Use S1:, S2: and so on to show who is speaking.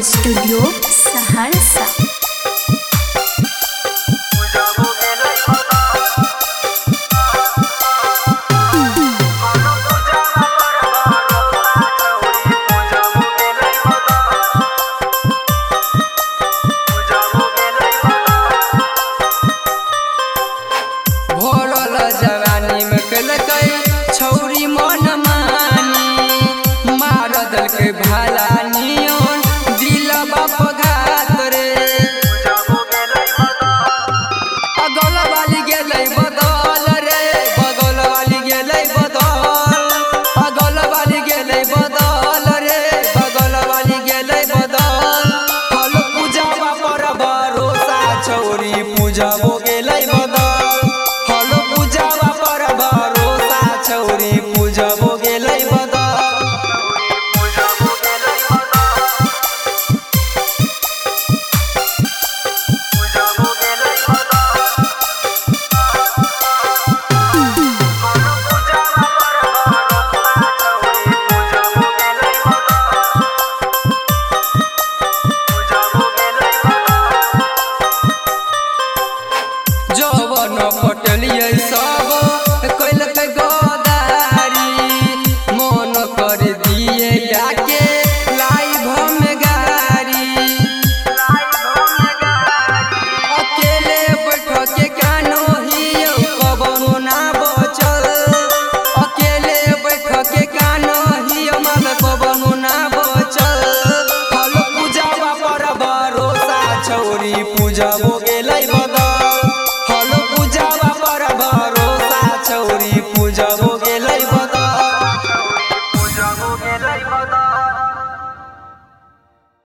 S1: Studio Saharsa.
S2: भोरल जवानी में कलकै छौरी मन मानी मार दल के भाला नियन दिलबा पघात रे अगल वाली गेलै बदल रे बगल वाली गेलै बदल अगल वाली गेलै बदल रे बगल वाली गेलै बदल फल पूजावा पर भरोसा छौरी पूजबो गेलै बदल जवन